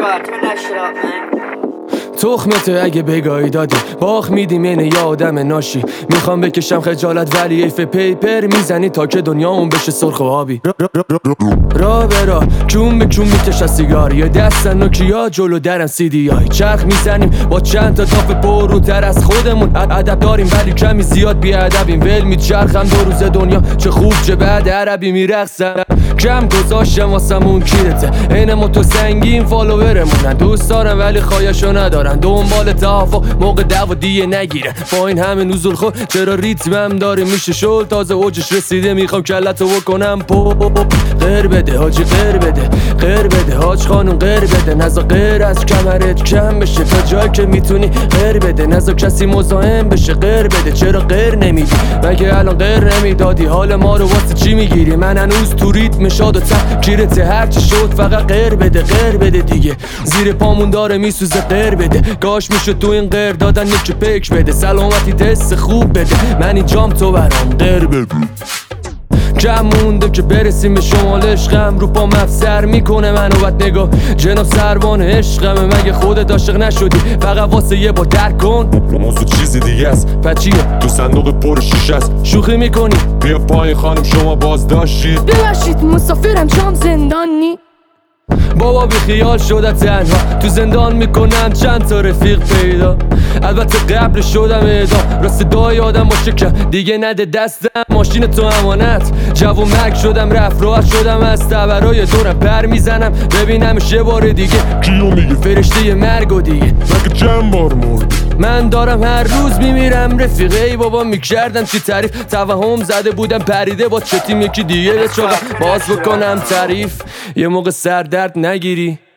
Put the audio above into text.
bro, turn that shit up, man. تخمته اگه بگاهی دادی باخ میدیم اینه یا آدم ناشی میخوام بکشم خجالت ولی ایف پیپر میزنی تا که دنیا اون بشه سرخ و آبی را به را کون به کون میکش از سیگار یا دستن نوکیا جلو درن سیدی های چرخ میزنیم با چند تا تاف پروتر از خودمون ادب داریم ولی کمی زیاد بی ادبیم ول میچرخم دو روز دنیا چه خوب چه بعد عربی میرقصم کم گذاشتم واسمون کیرته این متو سنگین فالوورمونن دوست دارم ولی خواهشو ندارن دنبال توافق موقع دعوا دیگه نگیره با این همه نزول خود چرا ریتمم داره میشه شل تازه اوجش رسیده میخوام کلتو بکنم غیر بده حاجی غیر بده غیر بده حاج خانم غیر بده نزا غیر از کمرت کم بشه تا جایی که میتونی غیر بده نزا کسی مزاحم بشه غیر بده چرا غیر نمیدی مگه الان غیر نمیدادی حال ما رو واسه چی میگیری من هنوز تو ریتم شاد و تفکیرته هرچی شد فقط غیر بده دیگه زیر پامون داره میسوزه غیر بده گاش میشه تو این غیر دادن یکی پیک بده سلامتی تست خوب بده من اینجام تو برام غیر بده کم مونده که برسیم به شمال عشقم رو پام افسر میکنه منو بد نگاه جناب سروان عشقمه مگه خودت عاشق نشدی فقط واسه یه با درک کن موضوع چیزی دیگه است پچیه تو صندوق پر شیشه است شوخی میکنی بیا پایین خانم شما بازداشتید ببخشید مسافرم شام زندانی بابا بی خیال شده تنها تو زندان میکنم چند تا رفیق پیدا البته قبل شدم اعدام راست دعای آدم باشه که دیگه نده دستم ماشین تو امانت جوون مرگ شدم رفت راحت شدم از تبرای دورم پر میزنم ببینمش یه بار دیگه کیو میگه فرشته مرگ و دیگه مگه چند بار مرد من دارم هر روز میمیرم رفیقه ای بابا میکردم چی تعریف توهم زده بودم پریده با چتیم یکی دیگه به چاقم باز بکنم تعریف یه موقع سردرد نگیری